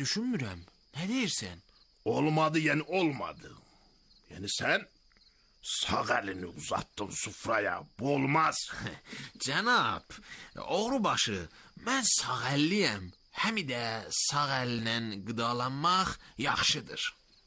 düşünmürəm. Nə deyirsən? Olmadı, yəni olmadı. Yəni sən sağ əlini uzattın sufraya. Bu olmaz. Cənab, oğrubaşı, mən sağ əlliyəm. Həm də sağ əllə qidalanmaq yaxşıdır.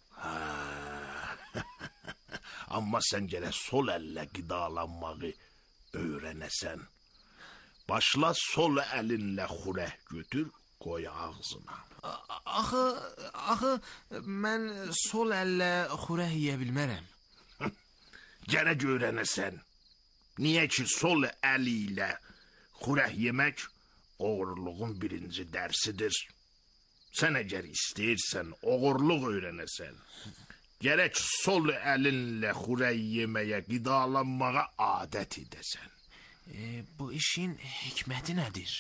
Amma sən gələ sol əllə qidalanmağı öyrənəsən. Başla sol əlinlə xurək götür, qoy ağzına. Axı, mən sol əllə xurək yeyə bilmərəm. Gərək öyrənəsən. Niyə ki, sol əli ilə xurək yemək oğurluğun birinci dərsidir. Sən əgər istəyirsən, oğurluq öyrənəsən. Gərək sol əlinlə xurək yeməyə, qidalanmağa adət edəsən. Bu işin hikməti nədir?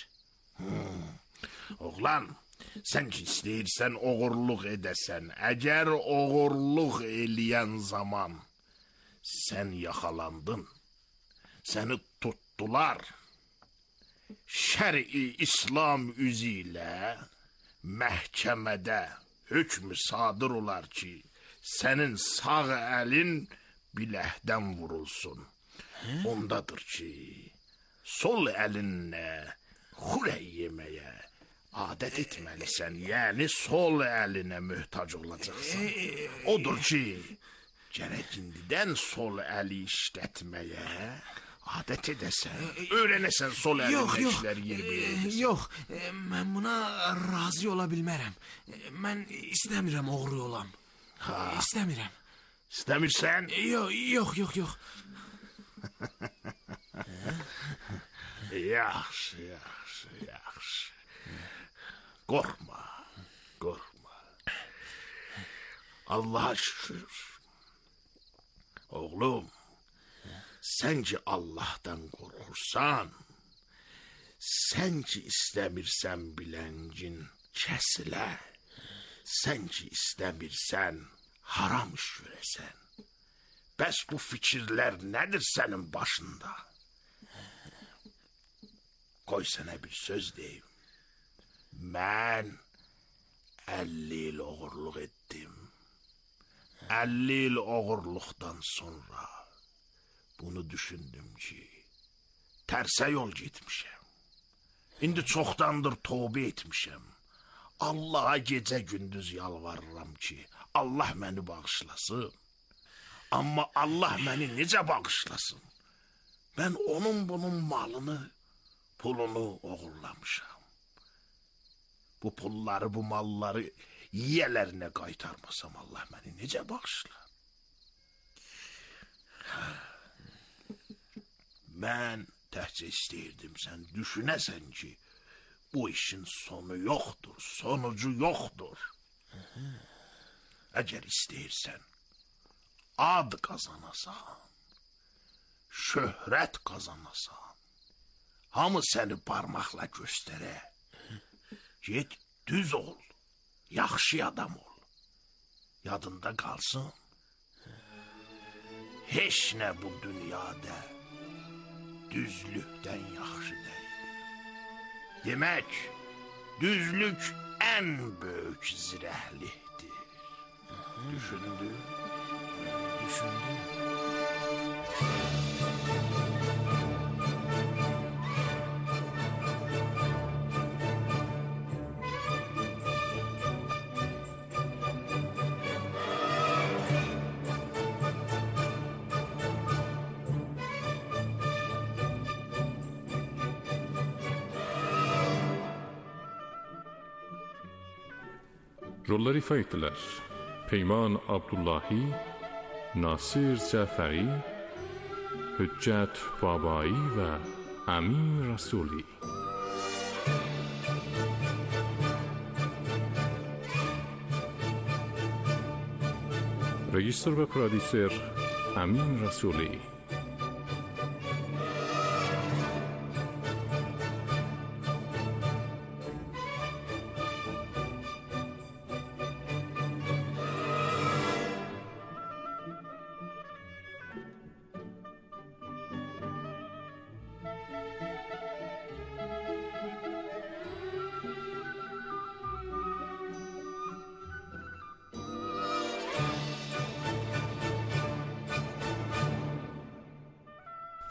Oğlan, sən ki istəyirsən oğurluq edəsən. Əgər oğurluq eləyən zaman sən yaxalandın, səni tutdular, şəri İslam üzü ilə məhkəmədə hökm sadır olar ki, sənin sağ əlin biləkdən vurulsun. Ondadır ki, sol əlinlə xurək yeməyə adət etməlisən, yəni sol əlinə möhtac olacaqsan. Odur ki, gərək indidən sol əli işlətməyə adət edəsən, öyrənəsən sol əlinlə işləri yeriməyə edəsən. Yox, mən buna razı ola bilmərəm. Mən istəmirəm oğru olam. İstəmirəm. İstəmirsən? Yox. Yaxşı. Qorxma. Allaha şükür. Oğlum, sən ki Allahdan qorxursan, sən ki istəmirsən biləngin kəsilə, sən ki istəmirsən haram iş görəsən. Bəs bu fikirlər nədir sənin başında? Qoy sənə bir söz deyim. Mən 50 il oğurluq etdim. 50 il oğurluqdan sonra bunu düşündüm ki, tərsə yol getmişəm. İndi çoxdandır tövbə etmişəm. Allaha gecə gündüz yalvarıram ki, Allah məni bağışlasın. Amma Allah məni necə bağışlasın? Mən bunun malını, pulunu oğurlamışam. Bu pulları, bu malları yiyələrinə qaytarmasam Allah məni necə bağışlar? Mən təhcə istəyirdim sən düşünəsən ki, bu işin sonu yoxdur, sonucu yoxdur. Əgər istəyirsən, ad qazanasan, şöhrət qazanasan, hamı səni parmaqla göstərə. Get, düz ol, yaxşı adam ol. Yadında qalsın. Heç nə bu dünyada düzlükdən yaxşı deyil. Demək, düzlük ən böyük zirəhlikdir. Düşündün? Düşündüm. Rollar ifa etdilər. Peyman Abdullahi, Nasir Cəfəri, Hüccət Babai və Əmin Rəsuli. Rejissor və prodüser Əmin Rəsuli.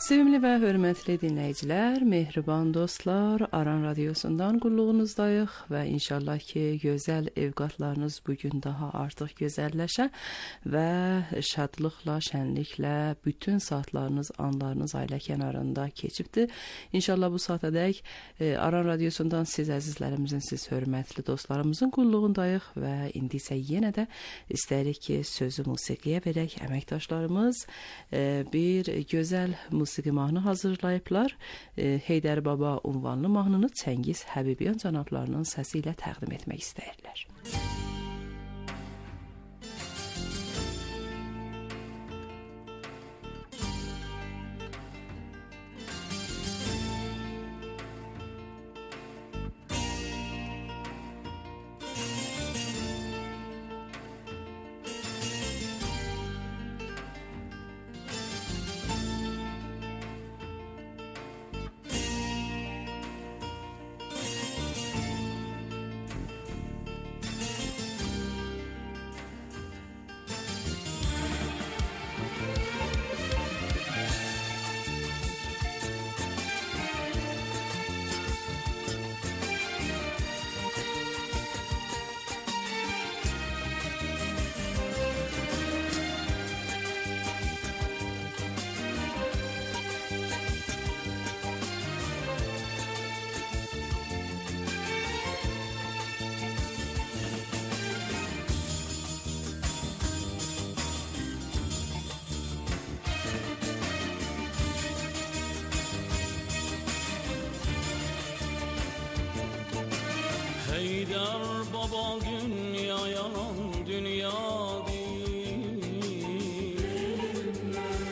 Sevimli və hörmətli dinləyicilər, mehriban dostlar, Aran Radiosundan qulluğunuzdayıq və inşallah ki, gözəl evqatlarınız bugün daha artıq gözəlləşə və şadlıqla, şənliklə bütün saatlarınız, anlarınız ailə kənarında keçibdir. İnşallah bu saatədək Aran Radiosundan siz əzizlərimizin, siz hörmətli dostlarımızın qulluğundayıq və indi isə yenə də istəyirik ki, sözü musiqiyə verək. Əməkdaşlarımız bir gözəl musiqi mahnı hazırlayıblar. Heydər Baba unvanlı mahnını Çəngiz Həbibyan cənablarının səsi ilə təqdim etmək istəyirlər. Heydər baba dünya yalan dünya değil.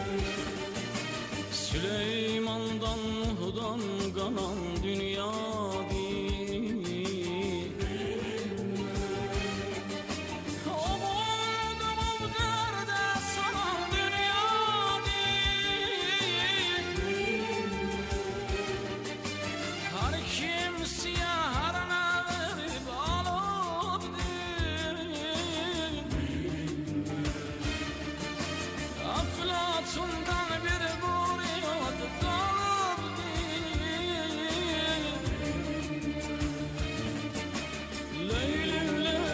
Süleyman'dan Nuh'dan kalan dünya değil. Umudum derde sanan dünya değil. Her kimseye harana Aflatun'dan bir buriyat kalıp Leylim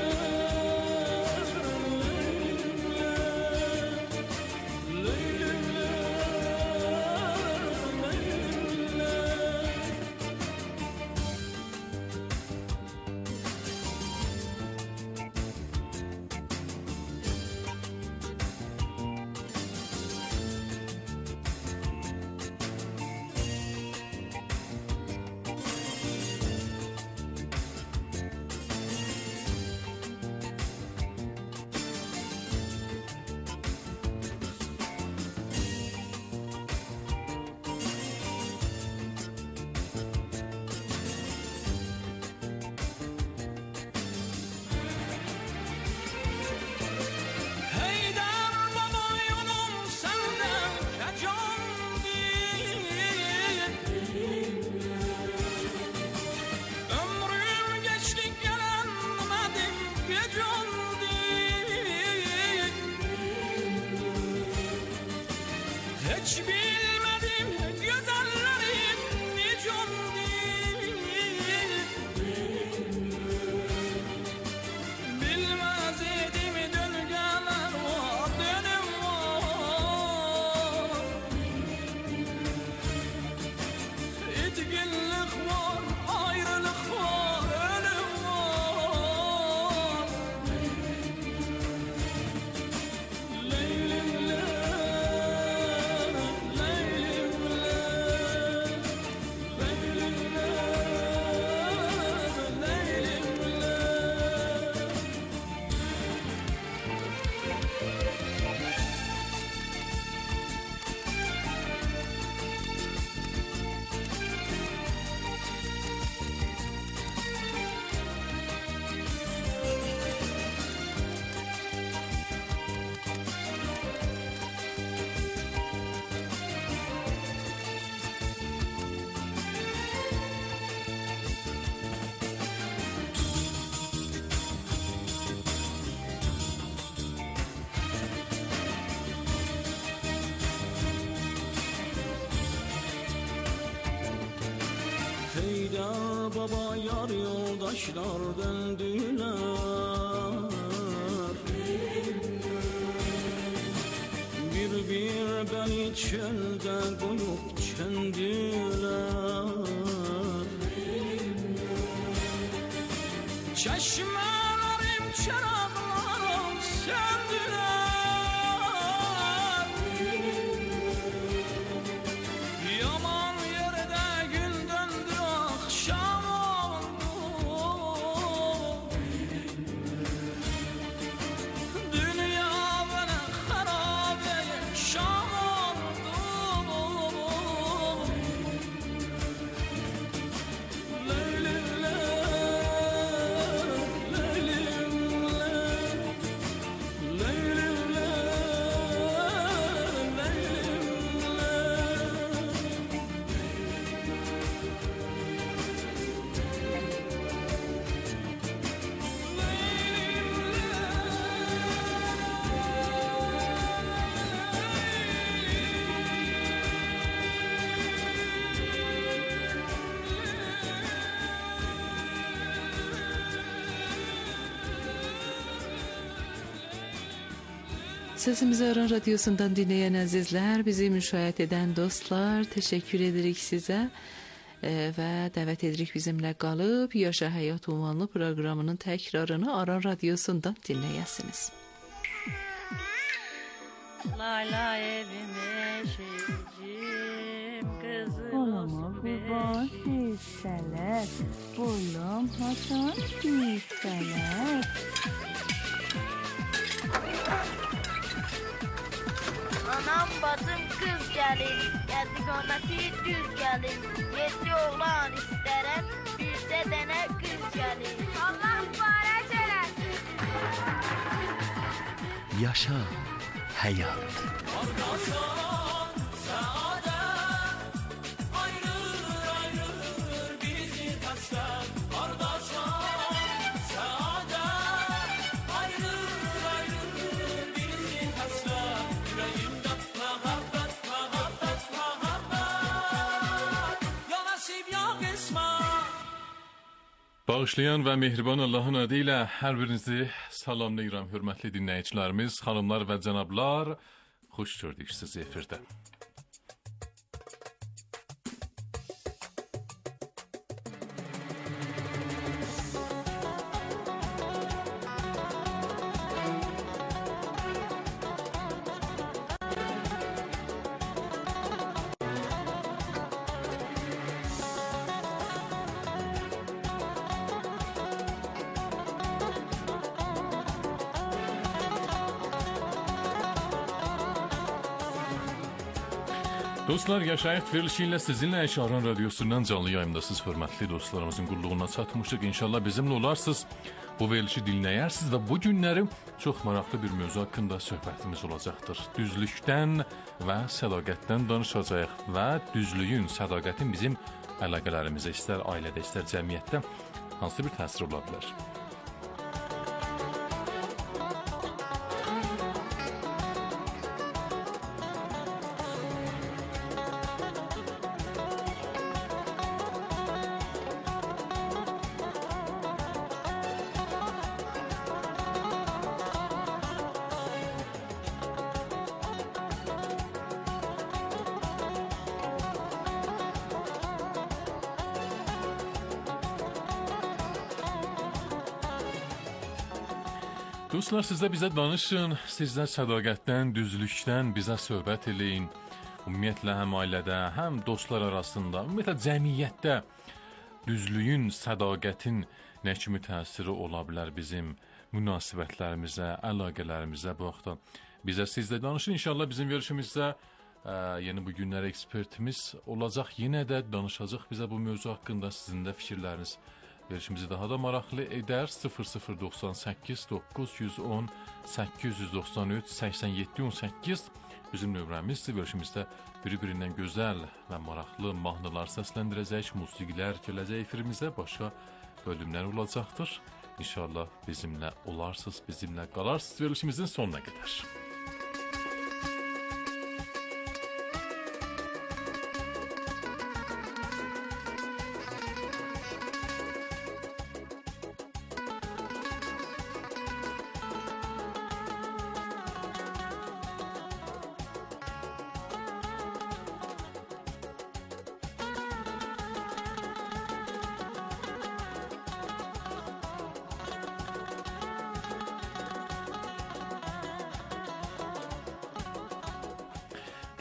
hiç bilmedim güzellerin nicum değil. Bilmez idim döngeler var, dönüm var. İtginlik var, ayrılık var, ölüm var. Leylim leylim baba yar yoldaşlar döndüler. Bir beni çölde koyup çöndüler. Çeşmelerim çırağlarım söndüler. Yaman yerde gün döndü akşam oldu. Dünya bana harabe şam oldu. Leylim Sesimizi Aran Radyosu'ndan dinleyen azizler, bizi müşahit eden dostlar, teşekkür edirik size ve davet edirik bizimle kalıp Yaşa Hayat Unvanlı programının tekrarını Aran Radyosu'ndan dinleyesiniz. Layla evime şeycim kızım Olama kurban hisseler, boylam hasan hisseler. Anam bacım kız gelin, geldik anası düz gelin. 7 oğlan isterem, birse dene kız gelin. Allah mübarek eylesin. Yaşa hayat. Bağışlayan və mehriban Allahın adı ilə hər birinizi salamlayıram, hörmətli dinləyicilərimiz, xanımlar və cənablar. Xoş gördük sizi efirdə. Dostlar, Yaşayıq verilişi ilə sizinlə Aran Radyosu'ndan canlı yayımdasınız, hörmətli dostlarımızın qulluğuna çatmışıq. İnşallah bizimlə olarsınız, bu verilişi dinləyərsiniz və bu günləri çox maraqlı bir mövzu haqqında söhbətimiz olacaqdır. Düzlükdən və sədaqətdən danışacağıq və düzlüyün, sədaqətin bizim əlaqələrimizə, istər ailədə, istər cəmiyyətdə hansı bir təsir ola bilər? Dostlar, siz də bizə danışın, sizlər sədaqətdən, düzlükdən bizə söhbət eləyin. Ümumiyyətlə, həm ailədə, həm dostlar arasında, ümumiyyətlə, cəmiyyətdə düzlüyün, sədaqətin nə kimi təsiri ola bilər bizim münasibətlərimizə, əlaqələrimizə bu vaxtda. Bizə siz də danışın, inşallah bizim verilişimizdə yeni bu günlər ekspertimiz olacaq. Yenə də danışacaq bizə bu mövzu haqqında, sizin də fikirləriniz. Verilişimizi daha da maraqlı edər. 0098 910 893 87 18 bizim nömrəmizdir. Verilişimizdə bir-birindən gözəl və maraqlı mahnılar səsləndirəcək, musiqilər gələcək efirimizə, başqa bölümlər olacaqdır. İnşallah bizimlə olarsınız, bizimlə qalarsınız verilişimizin sonuna qədər.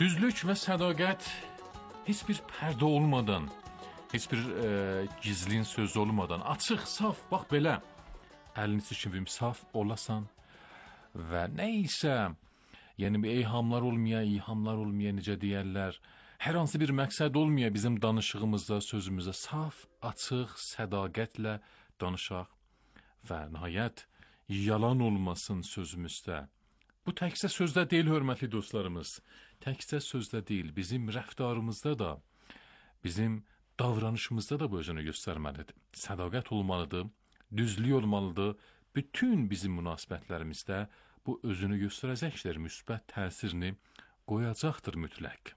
Düzlük və sədaqət heç bir pərdə olmadan, heç bir gizlin söz olmadan, açıq, saf, bax belə, əlini çəkib saf olasan və nə isə, yəni eyhamlar olmaya, necə deyərlər, hər hansı bir məqsəd olmaya bizim danışığımızda, sözümüzdə saf, açıq, sədaqətlə danışaq və nəhayət yalan olmasın sözümüzdə. Bu təkcə sözdə deyil, hörmətli dostlarımız, təkcə sözdə deyil, bizim rəftarımızda da, bizim davranışımızda da bu özünü göstərməlidir. Sədaqət olmalıdır, düzlük olmalıdır, bütün bizim münasibətlərimizdə bu özünü göstərəcəkdir, müsbət təsirini qoyacaqdır mütləq.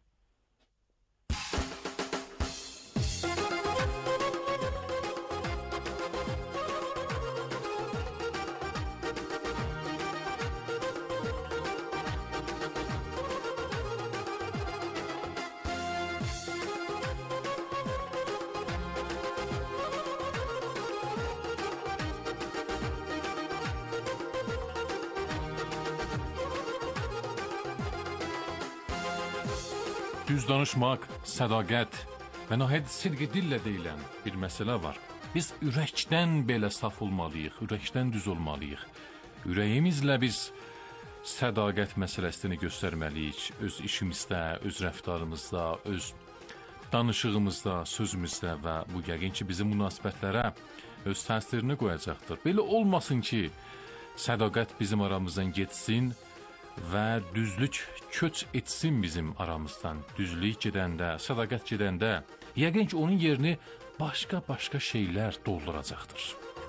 Düz danışmaq, sədaqət və nəhayət sidqi dillə deyilən bir məsələ var. Biz ürəkdən belə saf olmalıyıq, ürəkdən düz olmalıyıq. Ürəyimizlə biz sədaqət məsələsini göstərməliyik. Öz işimizdə, öz rəftarımızda, öz danışığımızda, sözümüzdə və bu yəqin ki, bizim münasibətlərə öz təsirini qoyacaqdır. Belə olmasın ki, sədaqət bizim aramızdan getsin və düzlük köç etsin bizim aramızdan. Düzlük gedəndə, sədaqət gedəndə, yəqin ki, onun yerini başqa şeylər dolduracaqdır.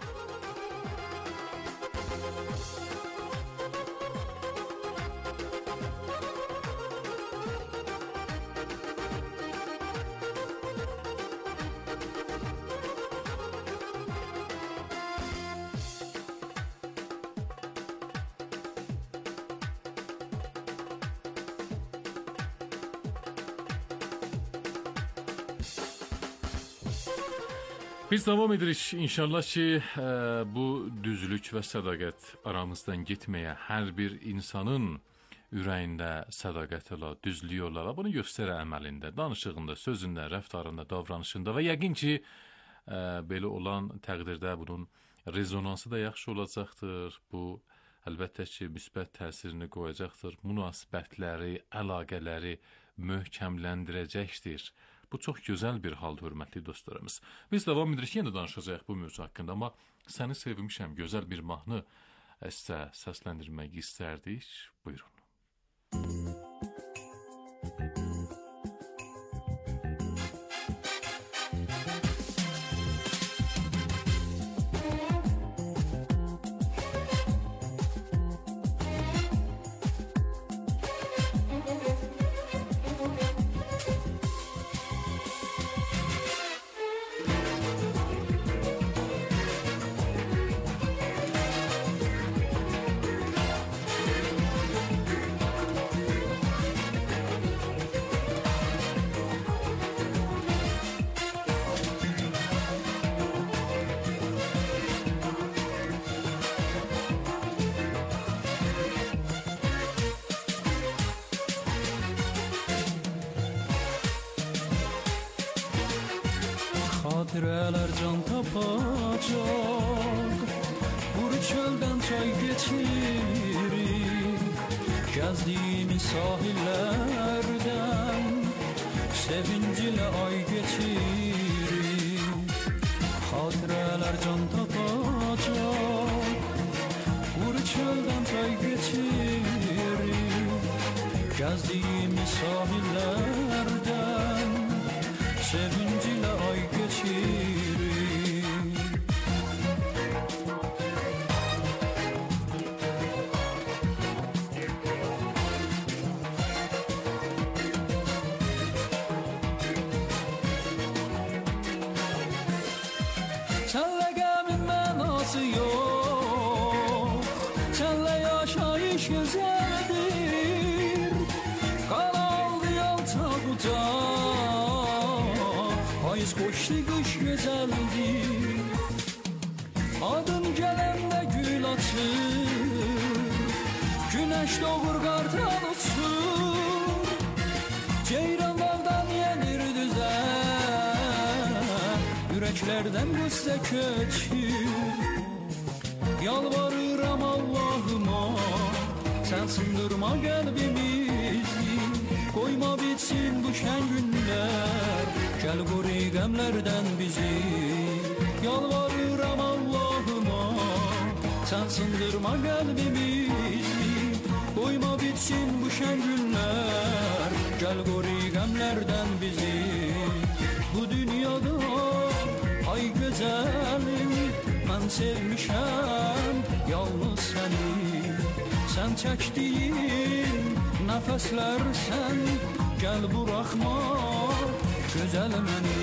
Biz davam edirik. İnşallah ki, bu düzlük və sədaqət aramızdan getməyə, hər bir insanın ürəyində sədaqət ola, düzlük ola, bunu göstərə əməlində, danışığında, sözündə, rəftarında, davranışında və yəqin ki, belə olan təqdirdə bunun rezonansı da yaxşı olacaqdır. Bu, əlbəttə ki, müsbət təsirini qoyacaqdır, münasibətləri, əlaqələri möhkəmləndirəcəkdir. Bu çox gözəl bir hal, hörmətli dostlarımız. Biz davam edirik, yenə danışacaq bu mövzu haqqında, amma səni sevmişəm, gözəl bir mahnı sizə səsləndirmək istərdik. Buyurun. Xatirələr can tapacaq, Quru çöldən çay geçirik, Gəzdiyimiz sahillərdən Sevincilə ay geçirik. Xatirələr can tapacaq, Quru çöldən çay geçirik, Gəzdiyimiz sahillərdən Sevincilə ay geçirik. Sənlə qəmin mənası yox, Sənlə yaşayış gözəldir, Qalaldı yalçaq ucaq, Payız xoşlu qış gözəldir. Adın gələndə gül açır, Günəş doğur qartal uçur, Ürəklərdən qüssə köçür. Yalvarıram Allahıma, sən sındırma qəlbimizi, qoyma bitsin bu şən günlər, gəl qoru qəmlərdən bizi. Yalvarıram Allahıma, sən sındırma qəlbimizi, qoyma bitsin bu şən günlər, gəl qoru qəmlərdən bizi. Bu dünyada ay gözəlim, mən sevmişəm yalnız səni. Sən çəkdiyin nəfəslər sən, gəl buraxma gözəl məni.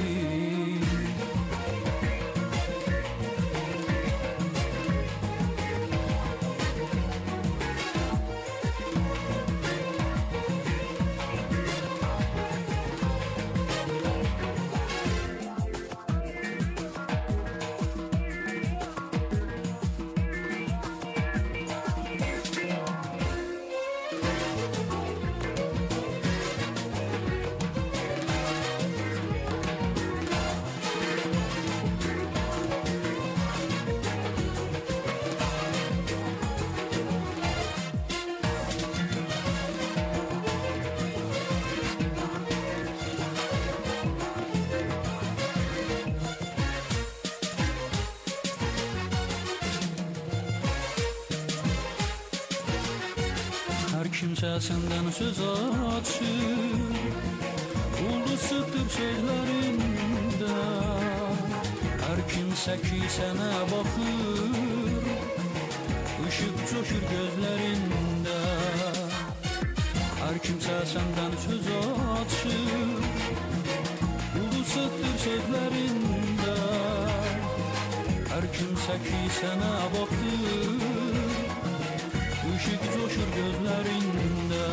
Kimsə səndən söz açır, ulduzdur sözlərində. Hər kimsə ki sənə baxır, ışıq coşur gözlərində. Hər kimsə səndən söz açır, ulduzdur sözlərində. Hər kimsə ki sənə baxır, ışık coşur gözlərində.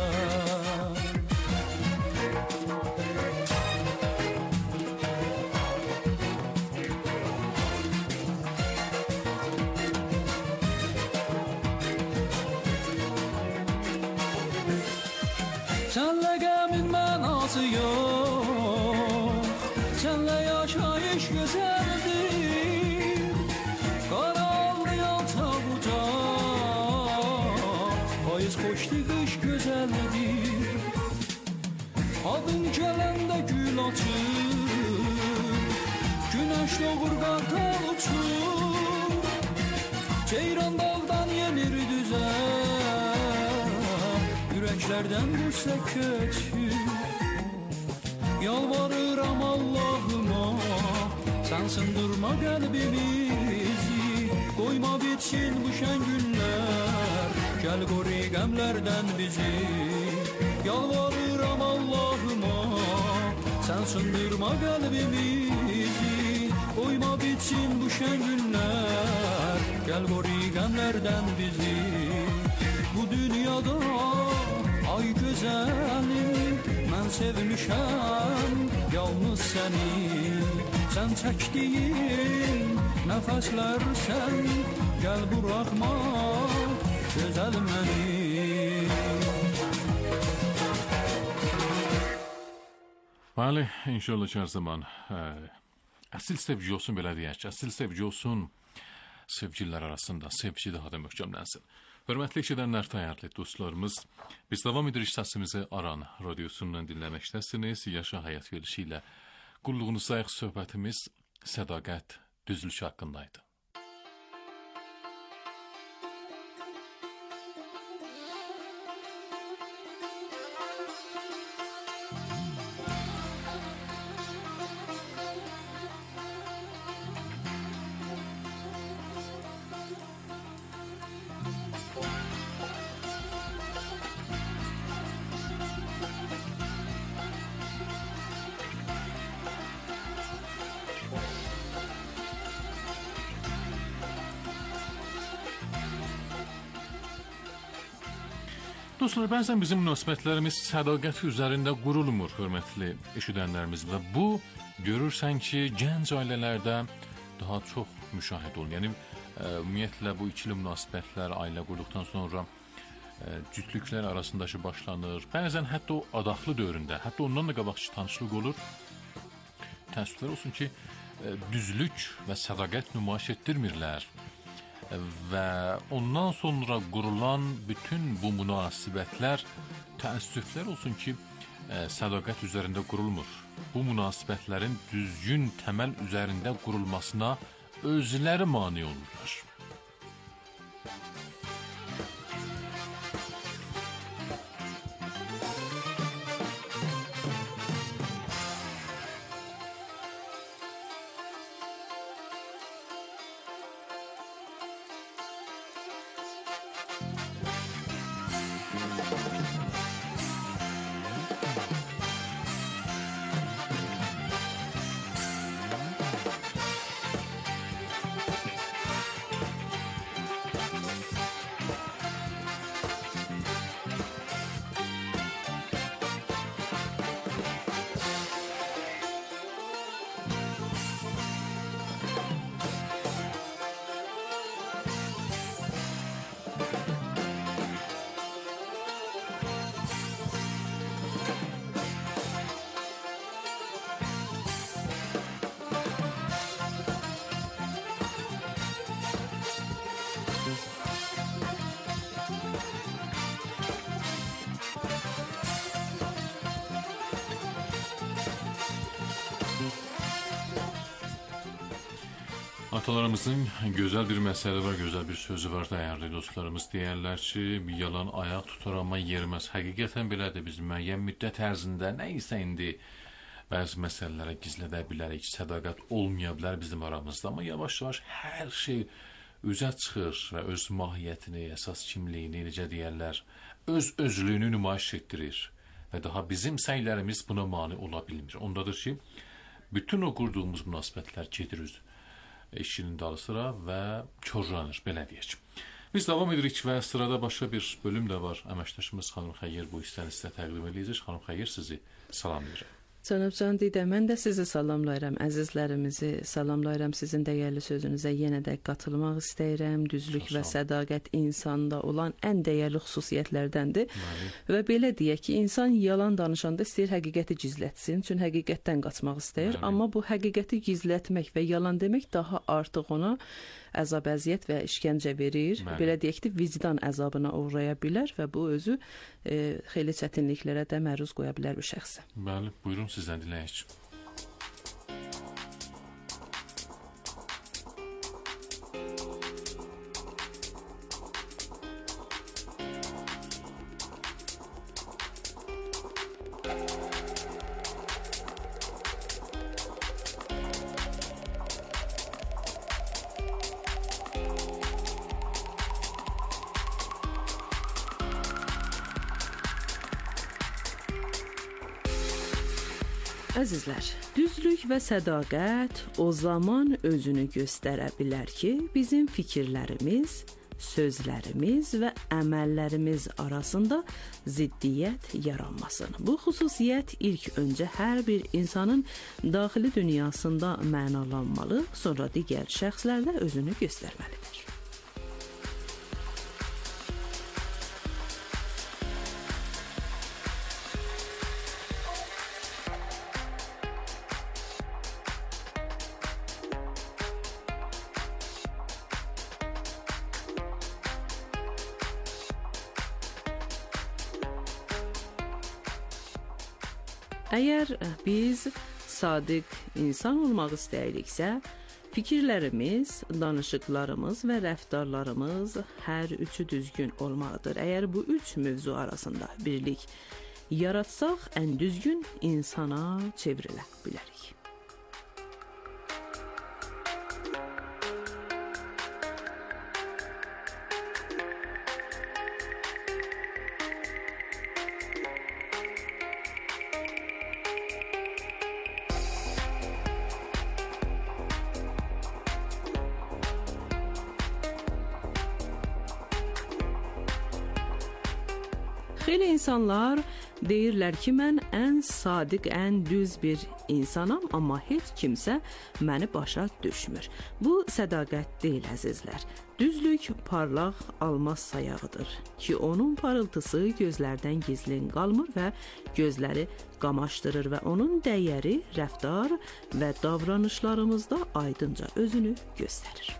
Sənlə qəmin mənası yox, sənlə yaşayış gözəldir. Qaranlıyan tabucaq, payız xoşdur, qış gözəldir. Adın gələndə gül açır, günəş doğur, qartal uçur. Ceyran dağdan yenir düzə, ürəklərdən qüssə köçür. Yalvarıram Allahıma, sən sındırma qəlbimizi, qoyma bitsin bu şən günlər, gəl qoru qəmlərdən bizi. Yalvarıram Allahıma, sən sındırma qəlbimizi, qoyma bitsin bu şən günlər, gəl qoru qəmlərdən bizi. Bu dünyada ay gözəlim, mən sevmişəm yalnız səni. Sən çəkdiyin nəfəslər sən, gəl buraxma gözəl məni. Bəli, inşallah hər zaman əsl sevgi olsun, belə deyək ki, əsl sevgi olsun, sevgililer arasında sevgi daha da möhkəmlənsin. Hörmətli eşidənlər, dəyərli dostlarımız, biz davam edirik səsimizi Aran radiosundan dinləməkdəsiniz. Yaşa həyat verilişi ilə qulluğunuzdayıq. Söhbətimiz sədaqət, düzülüş haqqındaydı. Dostlar, bəzən bizim münasibətlərimiz sədaqət üzərində qurulmur, hörmətli eşidənlərimiz, və bu görürsən ki, gənc ailələrdə daha çox müşahidə olunur. Yəni ümumiyyətlə bu ikili münasibətlər ailə qurduqdan sonra cütlüklər arasındakı başlanır. Bəzən hətta o adaqlı dövründə, hətta ondan da qabaqçı tanışlıq olur. Təəssüflər olsun ki, düzlük və sədaqət nümayiş etdirmirlər. Və ondan sonra qurulan bütün bu münasibətlər təəssüflər olsun ki, sədaqət üzərində qurulmur. Bu münasibətlərin düzgün təməl üzərində qurulmasına özləri mane olurlar. Atalarımızın gözəl bir məsəli var, gözəl bir sözü var, dəyərli dostlarımız. Deyərlər ki, bir yalan ayaq tutar, amma yeriməz. Həqiqətən belədir. Biz müəyyən müddət ərzində nə isə indi bəzi məsələlərə gizlədə bilərik, sədaqət olmaya bilər bizim aramızda. Amma yavaş-yavaş hər şey üzə çıxır və öz mahiyyətini, əsas kimliyini, necə deyərlər, öz özlüyünü nümayiş etdirir. Və daha bizim səylərimiz buna mane ola bilmir. Ondadır ki, bütün o qurduğumuz münasibətlər gedir eşinin dalı sıra və körlanır, belə deyək. Biz davam edirik və sırada başqa bir bölüm də var. Əməkdaşımız xanım Xəyyər bu hissəni sizə təqdim edəcək. Xanım Xəyyər, sizi salamlayıram. Cənab Can Didə, mən də sizi salamlayıram, əzizlərimizi salamlayıram. Sizin dəyərli sözünüzə yenə də qatılmaq istəyirəm. Düzlük və sədaqət insanda olan ən dəyərli xüsusiyyətlərdəndir. Və belə deyək ki, insan yalan danışanda istəyir həqiqəti gizlətsin, çünki həqiqətdən qaçmaq istəyir. Amma bu həqiqəti gizlətmək və yalan demək daha artıq ona əzab, əziyyət və işgəncə verir. Belə deyək ki, vicdan əzabına uğraya bilər və bu özü xeyli çətinliklərə də məruz qoya bilər bu şəxsə. Bəli, buyurun sizdən dinləyək. Əzizlər, düzlük və sədaqət o zaman özünü göstərə bilər ki, bizim fikirlərimiz, sözlərimiz və əməllərimiz arasında ziddiyyət yaranmasın. Bu xüsusiyyət ilk öncə hər bir insanın daxili dünyasında mənalanmalı, sonra digər şəxslərdə özünü göstərməlidir. Əgər biz sadiq insan olmaq istəyiriksə, fikirlərimiz, danışıqlarımız və rəftarlarımız hər üçü düzgün olmalıdır. Əgər bu üç mövzu arasında birlik yaratsaq, ən düzgün insana çevrilə bilərik. Xeyli insanlar deyirlər ki, mən ən sadiq, ən düz bir insanam, amma heç kimsə məni başa düşmür. Bu sədaqət deyil, əzizlər. Düzlük parlaq almaz sayağıdır ki, onun parıltısı gözlərdən gizlin qalmır və gözləri qamaşdırır və onun dəyəri rəftar və davranışlarımızda aydınca özünü göstərir.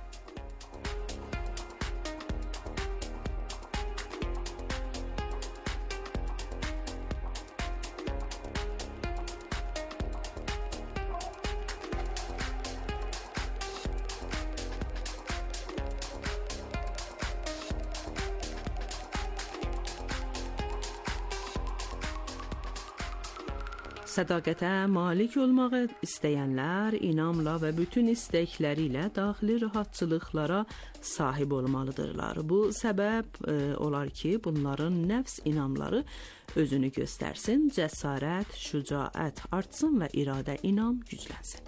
Sədaqətə malik olmağı istəyənlər inamla və bütün istəkləri ilə daxili rahatçılıqlara sahib olmalıdırlar. Bu səbəb olar ki, bunların nəfs inamları özünü göstərsin, cəsarət, şücaət artsın və iradə inam güclənsin.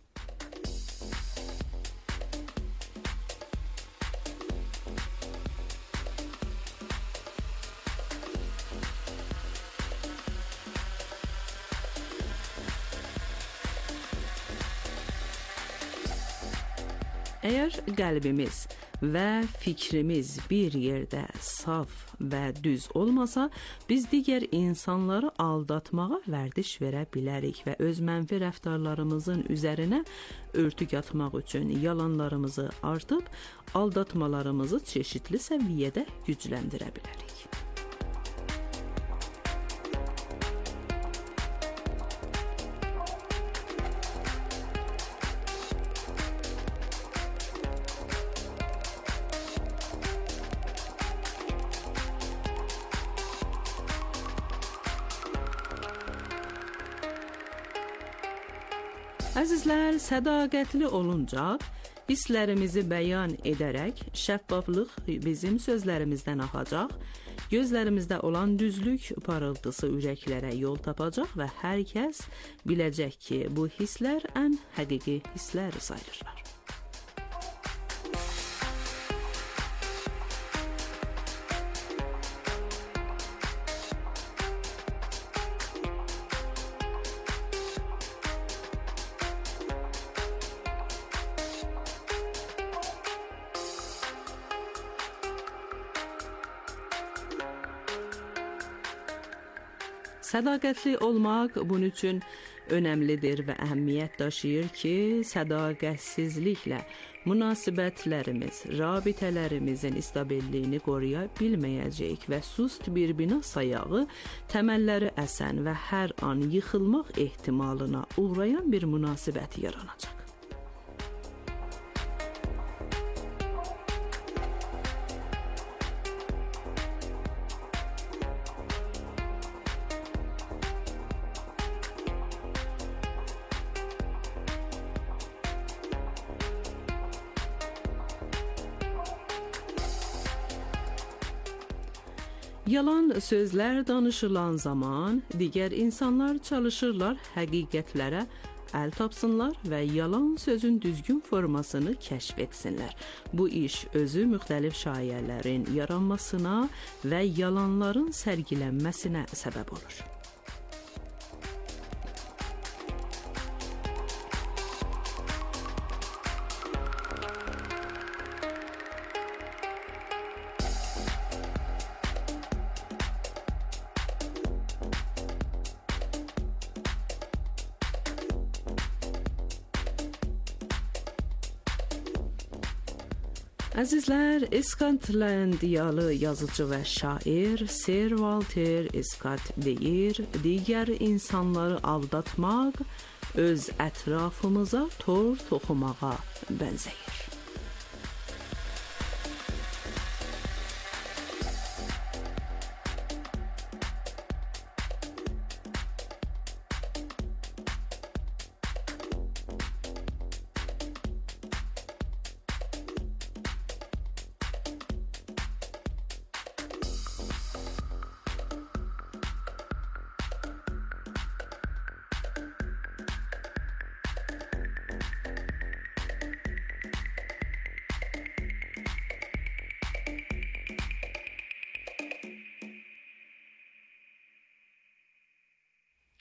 Əgər qəlbimiz və fikrimiz bir yerdə saf və düz olmasa, biz digər insanları aldatmağa vərdiş verə bilərik və öz mənfi rəftarlarımızın üzərinə örtük atmaq üçün yalanlarımızı artıb, aldatmalarımızı çeşitli səviyyədə gücləndirə bilərik. Əzizlər, sədaqətli olunca hisslərimizi bəyan edərək şəffaflıq bizim sözlərimizdən axacaq, gözlərimizdə olan düzlük parıltısı ürəklərə yol tapacaq və hər kəs biləcək ki, bu hisslər ən həqiqi hisslər sayılırlar. Sədaqətli olmaq bunun üçün önəmlidir və əhəmiyyət daşıyır ki, sədaqətsizliklə münasibətlərimiz, rabitələrimizin istabilliyini qoruya bilməyəcəyik və sust bir bina sayağı, təməlləri əsən və hər an yıxılmaq ehtimalına uğrayan bir münasibət yaranacaq. Yalan sözlər danışılan zaman digər insanlar çalışırlar həqiqətlərə əl tapsınlar və yalan sözün düzgün formasını kəşf etsinlər. Bu iş özü müxtəlif şayələrin yaranmasına və yalanların sərgilənməsinə səbəb olur. Əzizlər, İskotlandiyalı yazıcı və şair Sir Walter Scott deyir, digər insanları aldatmaq öz ətrafımıza tor toxumağa bənzəyir.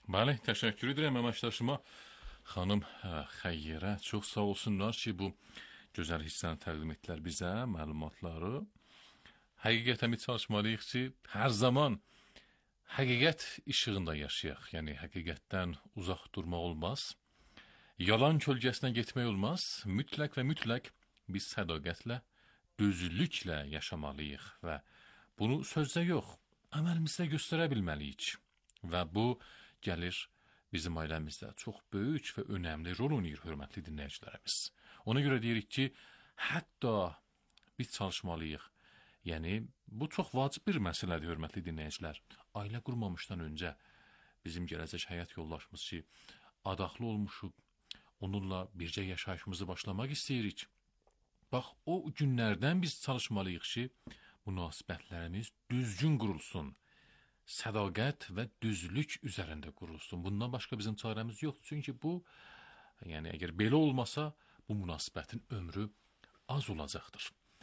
Bəli, təşəkkür edirəm əməkdaşıma. Xanım Xəyyərə çox sağ olsunlar ki, bu gözəl hissəni təqdim etdilər bizə, məlumatları. Həqiqətən biz çalışmalıyıq ki, hər zaman həqiqət işığında yaşayaq. Yəni, həqiqətdən uzaq durmaq olmaz. Yalan kölgəsinə getmək olmaz. Mütləq və mütləq biz sədaqətlə, düzlüklə yaşamalıyıq və bunu sözdə yox, əməlimizdə göstərə bilməliyik. Və bu gəlir bizim ailəmizdə çox böyük və önəmli rol oynayır, hörmətli dinləyicilərimiz. Ona görə deyirik ki, hətta biz çalışmalıyıq. Yəni, bu çox vacib bir məsələdir, hörmətli dinləyicilər. Ailə qurmamışdan öncə bizim gələcək həyat yoldaşımız ki, adaqlı olmuşuq, onunla bircə yaşayışımızı başlamaq istəyirik. Bax, o günlərdən biz çalışmalıyıq ki, münasibətlərimiz düzgün qurulsun. Sədaqət və düzlük üzərində qurulsun. Bundan başqa bizim çarəmiz yoxdur. Çünki bu, yəni əgər belə olmasa, bu münasibətin ömrü az olacaqdır.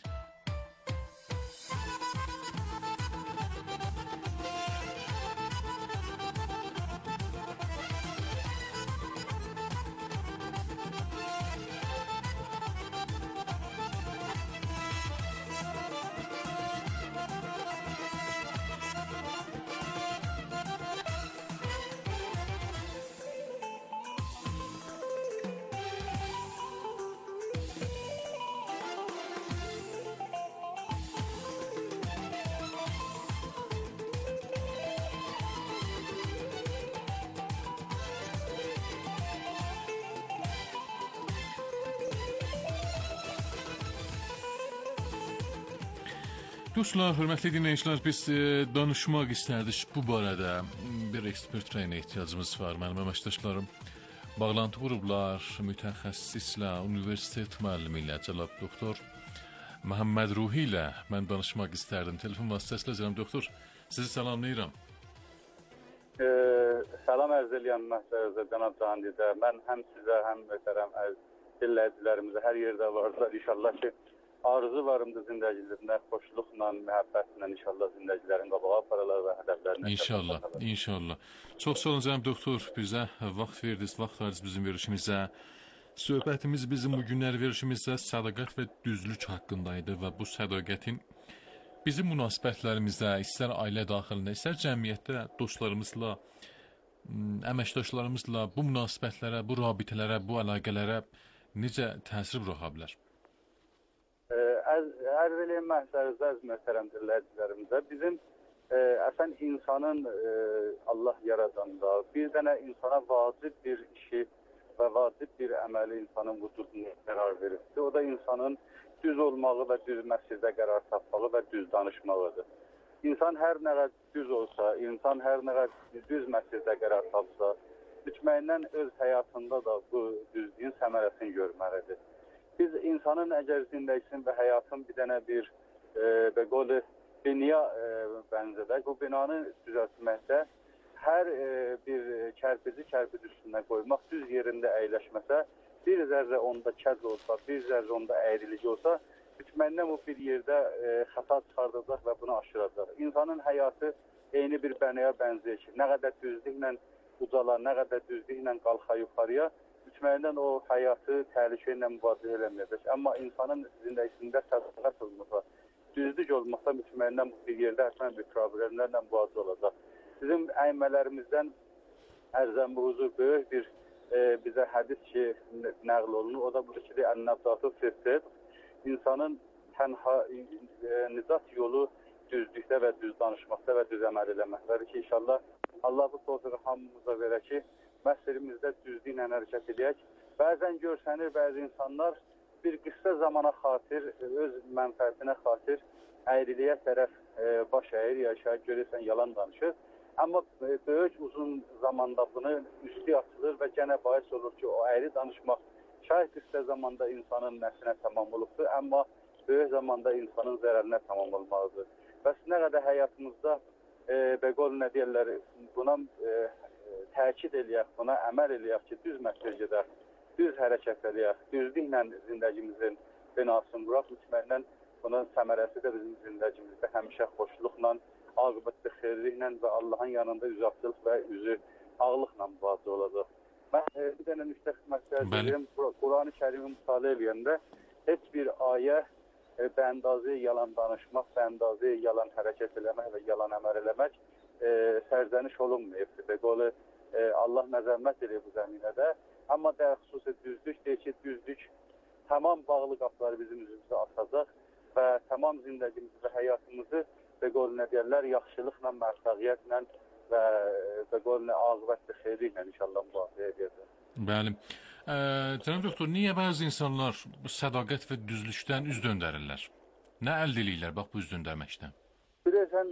Dostlar, hörmətli dinləyicilər, biz danışmaq istərdik bu barədə. Bir ekspert rəyinə ehtiyacımız var. Mənim əməkdaşlarım bağlantı qurublar mütəxəssislə, universitet müəllimi ilə, cənab doktor Məhəmməd Ruhi ilə mən danışmaq istərdim. Telefon vasitəsilə cənab doktor, sizi salamlayıram. Salam ərz eləyəm məhsərinizə, cənab Cahandidə. Mən həm sizə, həm möhtərəm dinləyicilərimizə hər yerdə vardılar. İnşallah ki, arzu varımdır zindəcilərində, xoşluqla, məhəbbətlə inşallah zindəcilərin qabağa aparalar və hədəflərinə. İnşallah, inşallah. Çox sağ olun cənab doktor, bizə vaxt verdiniz bizim verilişimizə. Söhbətimiz bizim bugünlər verilişimizdə sədaqət və düzlük haqqındaydı və bu sədaqətin bizim münasibətlərimizdə, istər ailə daxilində, istər cəmiyyətdə dostlarımızla, əməkdaşlarımızla bu münasibətlərə, bu rabitələrə, bu əlaqələrə necə təsir buraxa bilər? Ərz eləyəm məhsərinizə, möhtərəm dinləyicilərimizə, bizim əsən insanın Allah yaradanda bir dənə insana vacib bir işi və vacib bir əməli insanın vücuduna qərar verirdi. O da insanın düz olmağı və düz məsirdə qərar tapmağı və düz danışmağıdır. İnsan hər nə qədər düz olsa, insan hər nə qədər düz məsirdə qərar tapsa, mütməyindən öz həyatında da bu düzlüyün səmərəsini görməlidir. Biz insanın əgər zindəgisinin və həyatın bir dənə bir belə bina bənzədək, bu binanı düzəltməkdə hər bir kərpici kərpic üstünə qoymaq, düz yerində əyləşməsə, bir zərrə onda kəz olsa, bir zərrə onda əyrilik olsa, mütməyindən bu bir yerdə xəta çıxardacaq və bunu aşıracaq. İnsanın həyatı eyni bir bənaya bənzəyir ki, nə qədər düzlüklə ucalar, nə qədər düzlüklə qalxa yuxarıya, mütməyindən o həyatı təhlükə ilə mübarizə eləməyəcək. Amma insanın zindəgisində sədaqət olmasa, düzlük olmasa mütməyindən bir yerdə həsən bir problemlərlə mübarizə olacaq. Bizim əymələrimizdən ərzən bu huzur böyük bir bizə hədis ki, nəql olunur. O da budur ki, ən-nəbdatu fəsid. İnsanın tənha nicat yolu düzlükdə və düz danışmaqda və düz əməl eləməkləri ki, inşallah Allah bu tövfiqi hamımıza verə ki, məsəlimizdə düzlüklə hərəkət edək. Bəzən görsənir bəzi insanlar bir qısa zamana xatir, öz mənfəətinə xatir əyriliyə tərəf baş əyir, yaşayır, görürsən yalan danışır. Amma böyük uzun zamanda bunu üstü açılır və gənə bahis olur ki, o əyri danışmaq şayət qısa zamanda insanın nəfsinə tamam olubdur, amma böyük zamanda insanın zərərinə tamam olmalıdır. Bəs nə qədər həyatımızda bəqol nə deyirlər, buna təkid eləyək, buna əməl eləyək ki, düz məsəl gedək, düz hərəkət eləyək, düzlüklə zindəgimizin binasını quraq, mütməyindən bunun səmərəsi də bizim zindəgimizdə həmişə xoşluqla, aqibətli xeyirliklə və Allahın yanında üzaqçılıq və üzü sağlıqla mübarizə olacaq. Mən bir dənə nüktə xidmətlər edirəm. Quran-ı Kərimi müsalə edəndə heç bir ayə bəndazı yalan danışmaq, bəndazı yalan hərəkət eləmək və yalan əməl eləmək sərzəniş olunmayıbdır. Və qolu Allah məzəmmət edir bu zəminədə. Amma xüsusi düzlük deyir ki, düzlük tamam bağlı qapıları bizim üzümüzə açacaq və tamam zindagimizi və həyatımızı və qolu nə deyərlər, yaxşılıqla, məfəqiyyətlə və qolu nə aqibətli xeyri ilə inşallah mübarizə edəcək. Bəli. Cənab doktor, niyə bəzi insanlar sədaqət və düzlükdən üz döndərirlər? Nə əldə edirlər bax bu üz döndərməkdən? Bilirsən,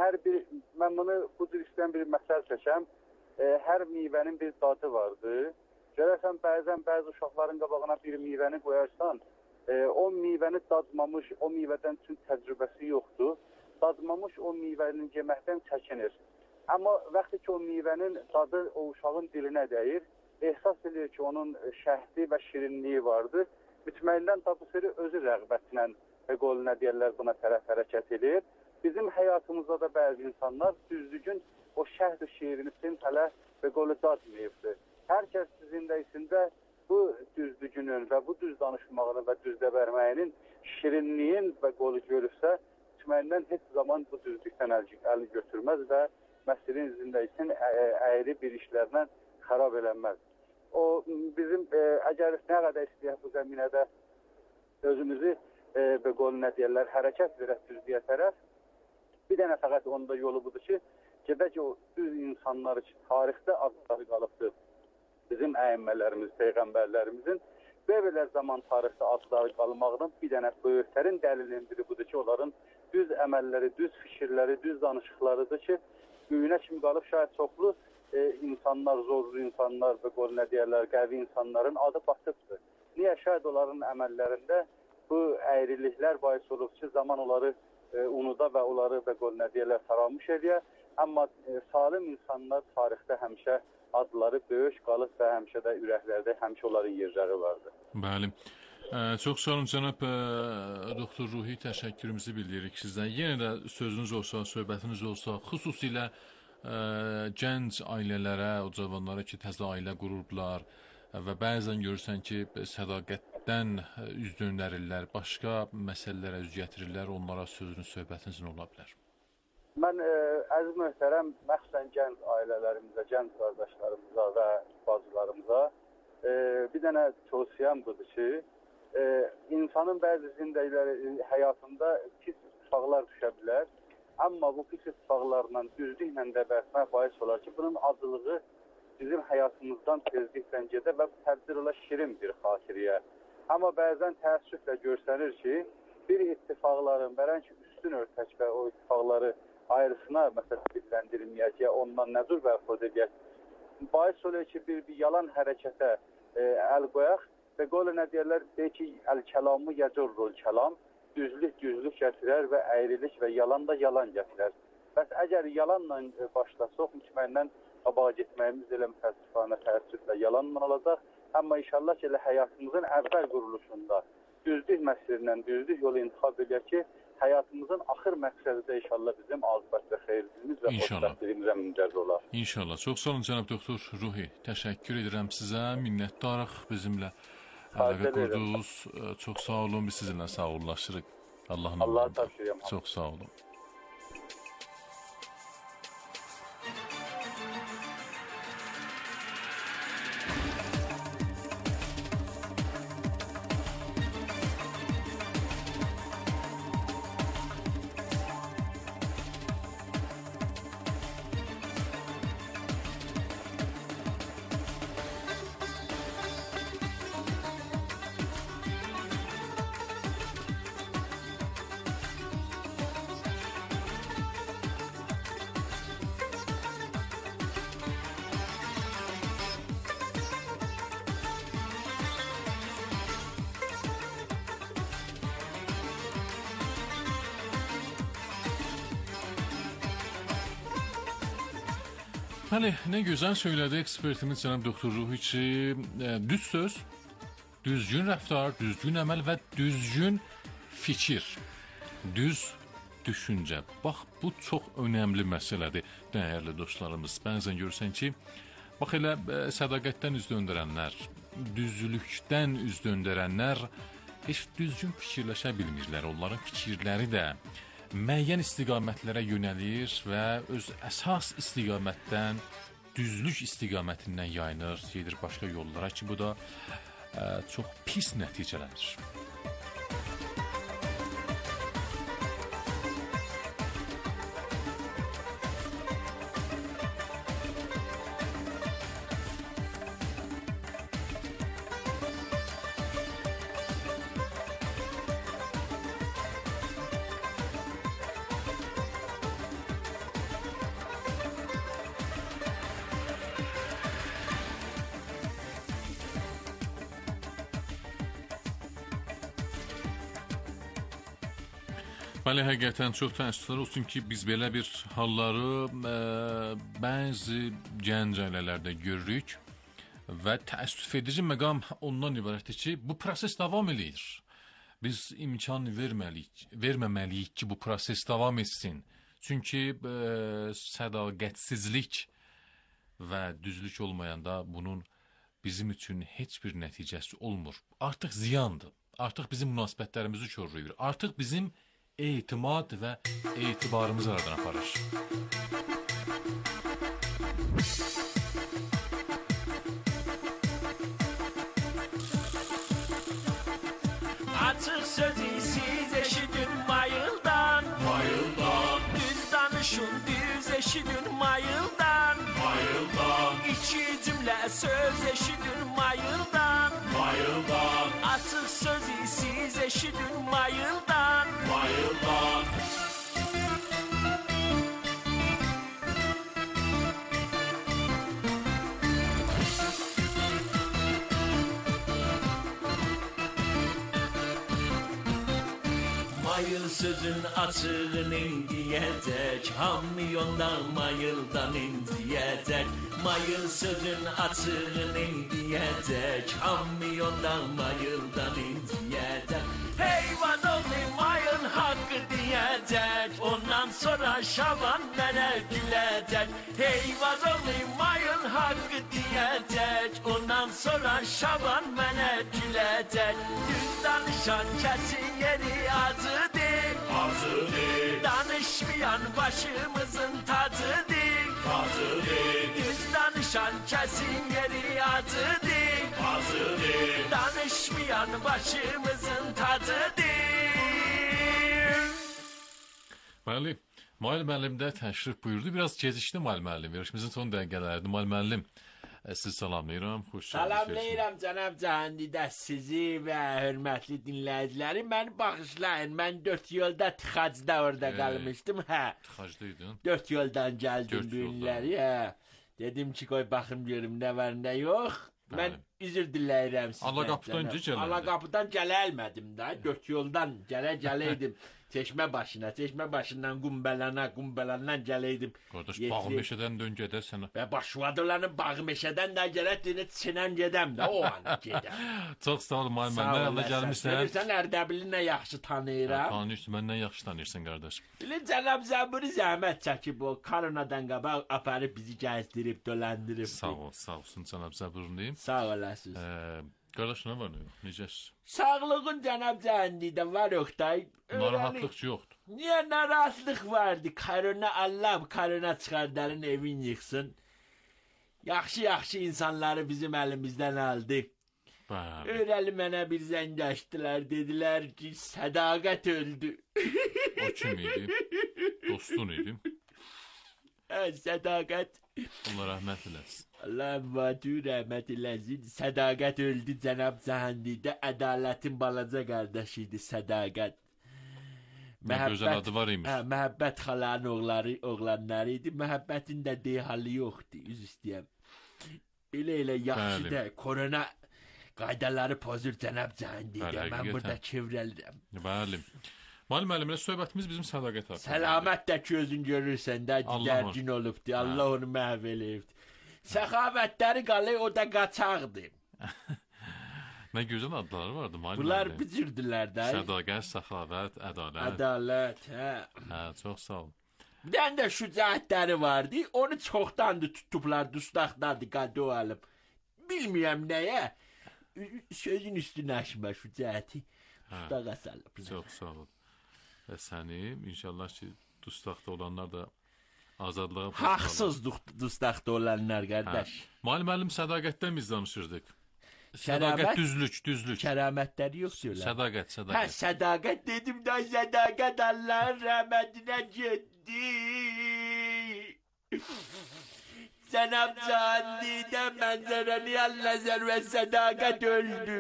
mən bunu bu cürüşdən bir məsəl çəkəm. Hər meyvənin bir dadı vardır. Görərsən, bəzi uşaqların qabağına bir meyvəni qoyarsan, o meyvəni dadmamış, o meyvədən üçün təcrübəsi yoxdur. Dadmamış o meyvənin yeməkdən çəkinir. Amma vaxtı ki, o meyvənin dadı o uşağın dilinə dəyir, ehsas edir ki, onun şəhdi və şirinliyi vardır. Bütməyindən tapısırı özü rəğbətlə və qolu nə deyərlər buna tərəf hərəkət edir. Bizim həyatımızda da bəzi insanlar düzlüğün o şəhd-ü şiirini hələ və qolu dadmayıbdır. Hər kəs sizin də içində bu düzlüğünün və bu düz danışmağının və düz dəbərməyinin şirinliyin və qolu görürsə, bütməyindən heç zaman bu düzlükdən əli götürməz və məsəlin izində üçün əyri bir işlərlə xarab eləməz. O bizim əgər nə qədər istəyək bu zəminədə özümüzü və qolu nə deyərlər, hərəkət verək düzlüyə tərəf, bir dənə fəqət onda yolu budur ki, gedək o düz insanlar üçün tarixdə adları qalıbdır. Bizim əyimmələrimiz, peyğəmbərlərimizin belə zaman tarixdə adları qalmağının bir dənə böyüklərin dəlilinin biri budur ki, onların düz əməlləri, düz fikirləri, düz danışıqlarıdır ki, büyünə kimi qalıb şayət çoxlu insanlar, zorlu insanlar və qolu nə deyərlər, qəvi insanların adı batıbdır. Niyə? Şayət onların əməllərində bu əyriliklər bahis olub ki, zaman onları unuda və onları və qolu nə deyərlər, faramış edir. Amma salim insanlar tarixdə həmişə adları böyük qalıb və həmişə də ürəklərdə həmişə onların yerləri vardır. Bəli. Çox sağ olun cənab doktor Ruhi, təşəkkürümüzü bildiririk sizdən. Yenə də sözünüz olsa, söhbətiniz olsa, xüsusilə gənc ailələrə, o cavanlara ki, təzə ailə qururdular və bəzən görürsən ki, sədaqətdən üz döndərirlər, başqa məsələlərə üz gətirirlər, onlara sözünüz, söhbətinizin ola bilər. Mən əziz möhtərəm, məxsən gənc ailələrimizə, gənc qardaşlarımıza və bacılarımıza bir dənə tövsiyəm budur ki, insanın bəzi zindələri həyatında pis uşaqlar düşə bilər. Amma bu pis uşaqlarla düzlüklə dəbərtmək bahis olar ki, bunun acılığı bizim həyatımızdan tezliklə gedə və təbdir ola şirin bir xatirəyə. Amma bəzən təəssüflə görsənir ki, bir ittifaqların, bəlkə ki, üstün örtək və o ittifaqları ayrısına məsələn dilləndirməyək, ya ondan nəzür bərxud edək. Bahis olur ki, bir yalan hərəkətə əl qoyaq və qolu nə deyərlər, deyək ki, əl-kəlamı yəcurrul kəlam, düzlük gətirər və əyrilik və yalan da yalan gətirər. Bəs əgər yalanla başlasaq, mükməndən qabağa getməyimiz elə mütəssifانə təəssüflə yalanla olacaq. Amma inşallah ki, elə həyatımızın əvvəl quruluşunda düzlük məsələrindən düzlük yolu intixab edək ki, həyatımızın axır məqsədi də inşallah bizim aqibət və xeyirliyimiz və xoşbəxtliyimizə müncəz olar. İnşallah. Çox sağ olun cənab doktor Ruhi. Təşəkkür edirəm sizə. Minnətdarıq bizimlə əlaqə qurdunuz. Çox sağ olun. Biz sizinlə sağollaşırıq. Allah'ın adına. Çox sağ olun. Bəli, nə gözəl söylədi ekspertimiz cənab doktor Ruhi ki, düz söz, düzgün rəftar, düzgün əməl və düzgün fikir, düz düşüncə. Bax, bu çox önəmli məsələdir, dəyərli dostlarımız. Bəzən görürsən ki, Bax elə sədaqətdən üz döndürənlər, düzlükdən üz döndürənlər heç düzgün fikirləşə bilmirlər. Onların fikirləri də müəyyən istiqamətlərə yönəlir və öz əsas istiqamətdən, düzlük istiqamətindən yayınır, gedir başqa yollara ki, bu da çox pis nəticələnir. Bəli, həqiqətən çox təəssüflər olsun ki, biz belə bir halları bəzi gənc ailələrdə görürük və təəssüf edici məqam ondan ibarətdir ki, bu proses davam edir. Biz imkan verməməliyik ki, bu proses davam etsin. Çünki sədaqətsizlik və düzlük olmayanda bunun bizim üçün heç bir nəticəsi olmur. Artıq ziyandır. Artıq bizim münasibətlərimizi korlayır. Artıq bizim etimad və etibarımızı aradan aparır. Açıq sözü siz eşidin mayıldan, mayıldan. Düz danışın, düz eşidin mayıldan, mayıldan. İki cümlə söz eşidin mayıldan, mayıldan. Açıq sözü siz eşidin mayıldan, mayıldan. Mayıl sözün açığını diyecek, hamyondan mayıldan indiyecek. Mayıl sözün açığını diyecek, hamyondan mayıldan indiyecek. Heyvan oğlu mayın hakkı diyecek, ondan sonra Şaban mənə gülecek. Heyvan oğlu mayın hakkı diyecek, ondan sonra Şaban mənə gülecek. Düz danışan kesin yeri acıdır, acıdır. Danışmayan başımızın tacıdır, tacıdır. Düz danışan kesin yeri acıdır, acıdır. Danışmayan başımızın tacıdır. Bəli, Mail müəllim də təşrif buyurdu. Biraz gecikdi Mail müəllim. Yarışımızın son dəqiqələrində Mail müəllim sizi salamlayıram. Xoş Salamlayıram cənab Cahandidə sizi və hörmətli dinləyiciləri. Məni bağışlayın. Mən 4 yolda tıxacda orada qalmışdım. Hə. Tıxacdaydın. 4 yoldan gəldim bu günləri. Hə. Dedim ki, qoy baxım görüm nə var nə yox. Mən üzr diləyirəm sizdən. Alaqapıdan gəldim. Alaqapıdan gələlmədim də. 4 yoldan gələydim. Çeşmə başından Qumbəlandan gələydim. Qardaş, bağı meşədən dön gedər sənə. Və başvadılanın bağı meşədən də gələk, çinən gedəm də, o an gedəm. Çox sağ ol, Mail müəllim. Mən gəlmişsən. Bilirsən, Ərdəbili nə yaxşı tanıyıram. Tanıyırsan, məndən yaxşı tanıyırsan, qardaş. Bilin, cənab Zəburi zəhmət çəkib o koronadan qabaq aparıb bizi gəzdirib, dolandırıb. Sağ ol, sağ olsun cənab Zəburini. Sağ olasınız. Qardaş, nə var, nə yox, necəsiz? Sağlığın cənab Cahandidə var yox da. Narahatlıq yoxdur. Niyə narahatlıq vardı? Allah korona çıxardarın evin yıxsın. Yaxşı insanları bizim əlimizdən aldı. Öyrəli mənə bir zəng açdılar, dedilər ki, sədaqət öldü. O kim idi? Dostun idi? Sədaqət. Allah rəhmət eləsin. Allah müvəddü rəhmət eləsin. Sədaqət öldü cənab Cahandidə. Ədalətin balaca qardaşıydı sədaqət. Nə gözəl adı var imiş. Məhəbbət xalanın oğlanları idi. Məhəbbətin də dehalı yoxdur. Üz istəyəm. Elə yaxşı da korona qaydaları pozur cənab Cahandidə. Mən burada çevrəlirəm. Bəli. Mail müəllimlə söhbətimiz bizim sədaqət haqqında. Səlamət də ki özün görürsən də digərgin olubdur. Allah onu məhv eləyibdir. Səxavətləri qalır, o da qaçaqdır. Nə gözəl adları vardı Mail müəllim. Bunlar bu cürdülər də. Sədaqət, səxavət, ədalət. Ədalət, hə. Hə, çox sağ ol. Bir tane de şücaətləri vardı. Onu çoxdandır tutublar, dustaqdadır, qadı alıb. Bilmirəm nəyə. Sözün üstünə aşma şücaəti. Dustaqa salıb. Çox sağ ol. Və sənim inşallah ki, dustaqda olanlar da azadlığa... Haqsız dustaqda olanlar, qardaş. Müəllim, sədaqətdən biz danışırdıq. Sədaqət, düzlük. Kəramətləri yox diyorlar. Sədaqət. Hə, sədaqət dedim də sədaqət Allahın rəhmətinə getdi. Cənab Candidə mənzərəni Allazer və sədaqət öldü.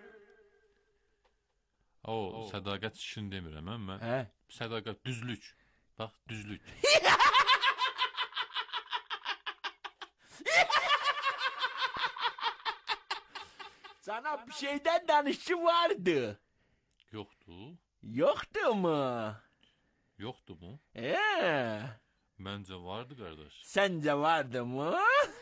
O, sədaqət işini demirəm, mən. Hə? Sədaqət, düzlük. Bax, düzlük. Sana bir şeyden danışçı vardı. Yoktu mu? Yoktu mu? Bence vardı kardeş. Sence vardı mı?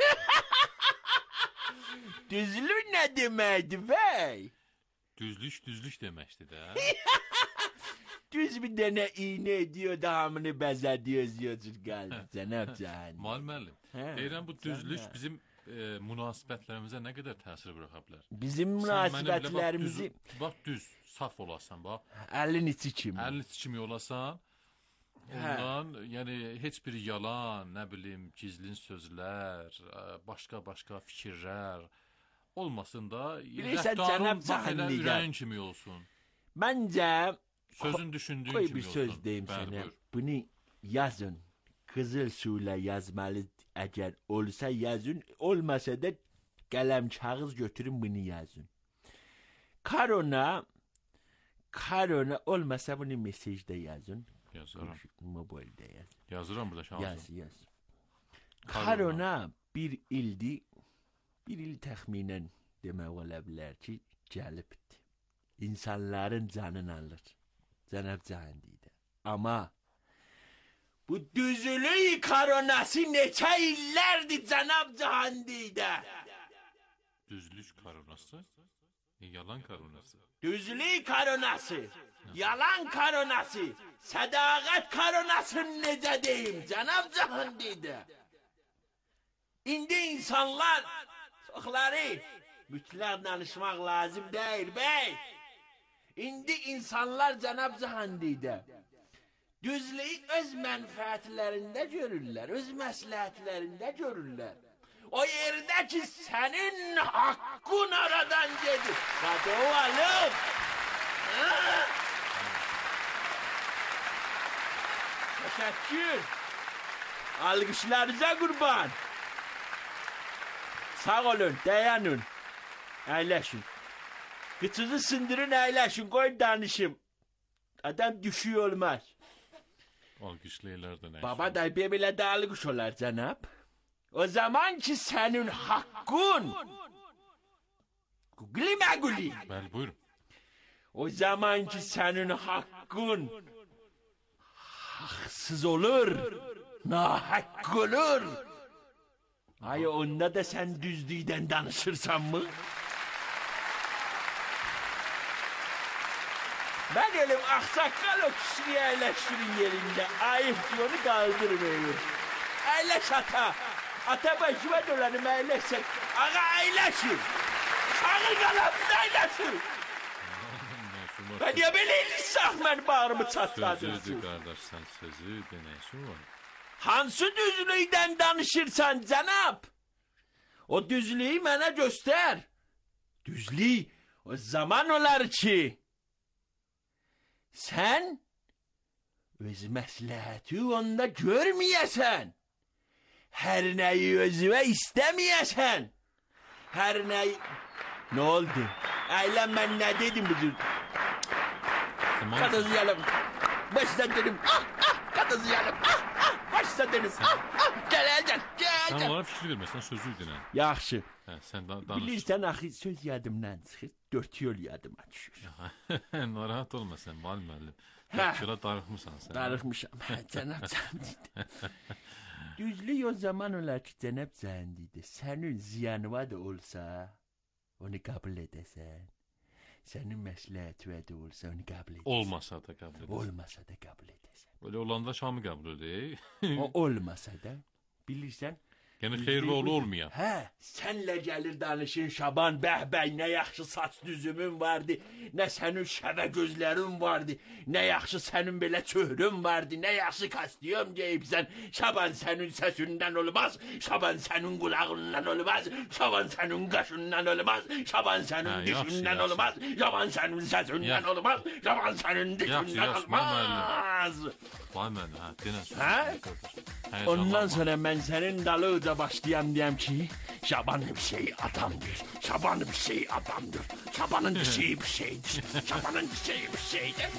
Düzlük ne demekti bey? Düzlük demekti de. Düz bir tane iğne ediyor da hamını bezer diyorsun galiba. Sen yapacaksın. Müəllim, deyirəm bu düzlük bizim münasibətlərimizə nə qədər təsir bıraxa bilər? Bizim münasibətlərimizi... Bax, düz, saf olasan, bax. Əlin içi kimi. Əlin içi kimi olasan, ondan, yəni, heç bir yalan, nə bilim, gizlin sözlər, başqa fikirlər olmasın da, rəftarın bax elə ürəyin kimi olsun. Məncə... Sözün düşündüyün kimi olsun. Koy bir söz deyim sənə. Bunu yazın. Kızıl suyla yazmalı eğer olsa yazın. Olmasa da kalem kağıt götürün bunu yazın. Karona olmasa bunu mesajda yazın. Yazarım. Mobilde yazın. Yazıram burada şahsım. Yaz. Karona bir il təxminən demək ola bilər ki, gəlibdi. İnsanların canını alır. Cənab Candidə. Ama bu düzülük koronası neçə illərdir Cənab Candidə. Düzlük koronası? Yalan koronası. Düzlük koronası. Yalan koronası. Sədaqət koronasını necə deyim Cənab Candidə. İndi insanlar çoxları mütləq danışmaq lazım deyil bey. İndi insanlar Cənab Candidə düzlüyü öz mənfəətlərində görürlər, öz məsləhətlərində görürlər. O yerdə ki, sənin haqqın aradan gedir. Qadı o alıb. Təşəkkür. Alqışlarınıza qurban. Sağ olun, dayanın. Əyləşin. Kıçınızı sındırın, əyləşin, qoyun danışım. Adam düşüyor olmaz. Alqışlayırlar da ne? Baba da belə də alqış olar cənab. O zaman ki sənin haqqın. Guli. Bəli, buyurun. O zaman ki sənin haqqın haqsız olur, nahaq olur. Ay onda da sən düzlükdən danışırsan mı? Ben elim aksakkal o kişiyi əyləşdirin yerində. Ayıp ki onu qaldırmıyor. Əyləş ata. Ata başıma dolanım əyləşsək. Ağa əyləşin. Çağır qalasın əyləşin. Ben ya belə ilsaq mən bağrımı çatladım. Sözüydü qardaş, sən sözü denəysin var. Hansı düzlükdən danışırsan cənab? O düzlüyü mənə göstər. Düzlük o zaman olar ki... Sen öz məsləhəti onda görməyəsən. Hər nəyi özüvə istəməyəsən. Hər nəyi... Ne oldu? Əylən mən nə dedim bu cür? Qadız yalım. Başdan dedim. Qadız yalım. Başdan dedim. Gəl. Sən onlara fikir verməsən, sözü dinən. Yaxşı. Sən danış. Bilirsən, axı söz yadımdan çıxır. 4 yol yadıma düşür. Narahat olma sən, müəllim. 4 yola darıxmısan sən. Darıxmışam, Cənab Candidə. Düzlük o zaman olar ki, Cənab Candidə, sənin ziyanıva da olsa, onu qəbul edəsən. Sənin məsləhətivə də olsa, onu qəbul edəsən. Olmasa da qəbul edəsən. Olmasa da qəbul edəsən. Öyle olanda Şamı qəbul edək. O olmasa da, bilirsən, Yəni xeyirli olmayaq. Hə, sənlə gəlir danışın Şaban, bəh-bəh, nə yaxşı saç düzümün vardı, nə sənin şəvə gözlərin vardı, nə yaxşı sənin belə çöhrün vardı, nə yaxşı kostyum geyibsən. Şaban sənin səsindən olmaz, Şaban sənin qulağından olmaz, Şaban sənin qaşından olmaz, Şaban sənin dişindən olmaz, Şaban sənin səsindən olmaz, Şaban sənin dişindən olmaz. Vay mən, hə, denəsin. Hə? Ondan sonra mən sənin dalıca başlayam deyəm ki, Şaban bir şey adamdır, Şaban bir şey adamdır, Şabanın bir şey bir şeydir, Şabanın bir şey bir şeydir.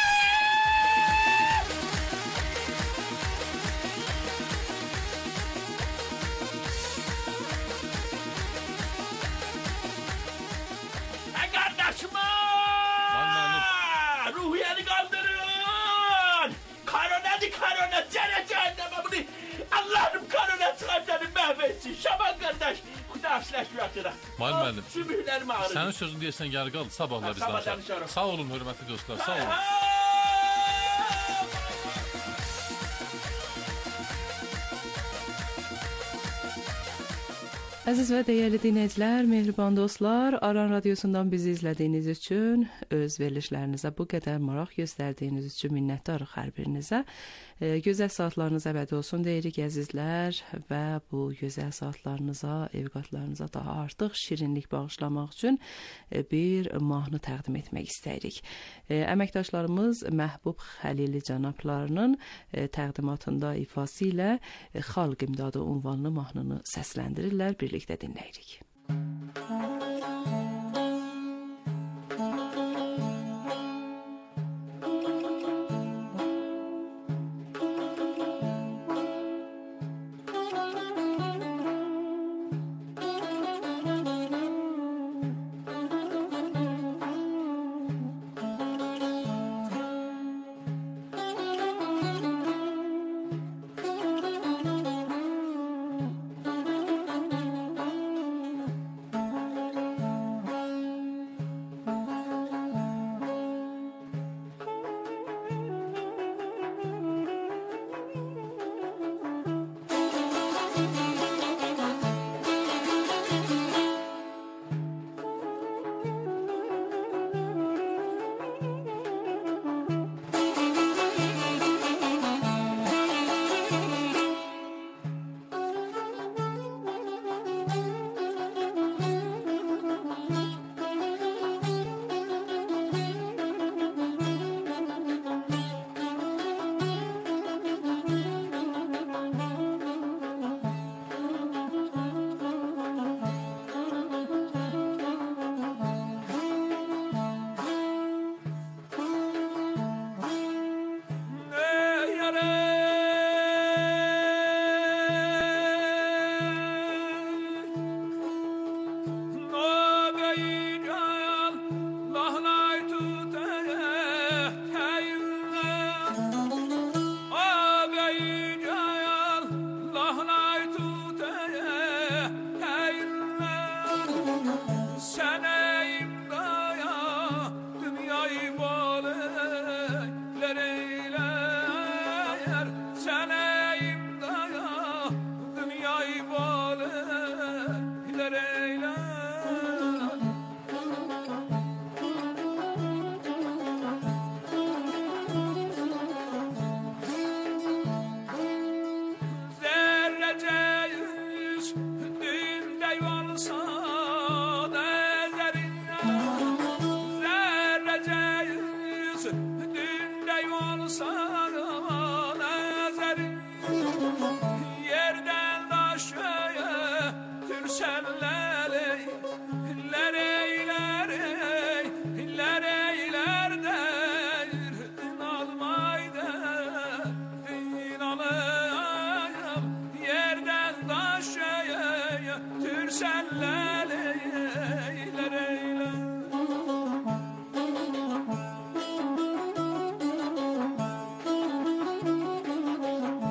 Kardeşim! Ruhiyeni kaldırın! Karona, cehenneme bunu! Allah'ım karona çıkartanı mahvetsin! Şaban kardeş! Kudaşlaşıyatına! Müəllim, Sümüklerim ağrıdı! sənin sözün deyəsən yarı qaldı, sabahla biz danışarıq. Sağ olun, hörmətli dostlar, sağ olun. Əziz və dəyərli dinləyicilər, mehriban dostlar, Aran Radiosundan bizi izlədiyiniz üçün, öz verilişlərinizə bu qədər maraq göstərdiyiniz üçün minnətdarıq hər birinizə. Gözəl saatlarınız əbədi olsun deyirik əzizlər və bu gözəl saatlarınıza, evqatlarınıza daha artıq şirinlik bağışlamaq üçün bir mahnı təqdim etmək istəyirik. Əməkdaşlarımız Məhbub Xəlili cənablarının təqdimatında ifası ilə Xalq İmdadı unvanlı mahnını səsləndirirlər, birlikdə dinləyirik.